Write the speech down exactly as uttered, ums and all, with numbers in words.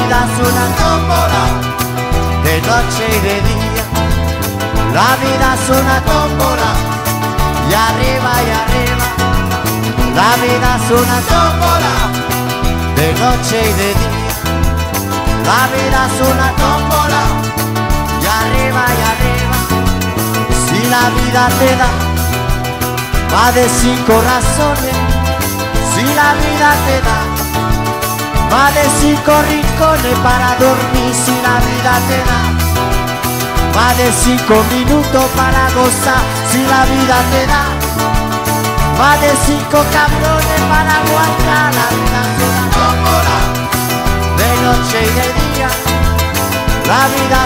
vida es una tómbola, de noche y de día. La vida es una tómbola, y arriba y arriba. La vida es una tómbola, de noche y de día. La vida es una tómbola, y arriba y arriba. Si la vida te da más de cinco razones, si la vida te da más de cinco rincones para dormir, si la vida te da más de cinco minutos para gozar, si la vida te da más de cinco cabrones para aguantar. La vida es una tómbola, de noche y de día. La vida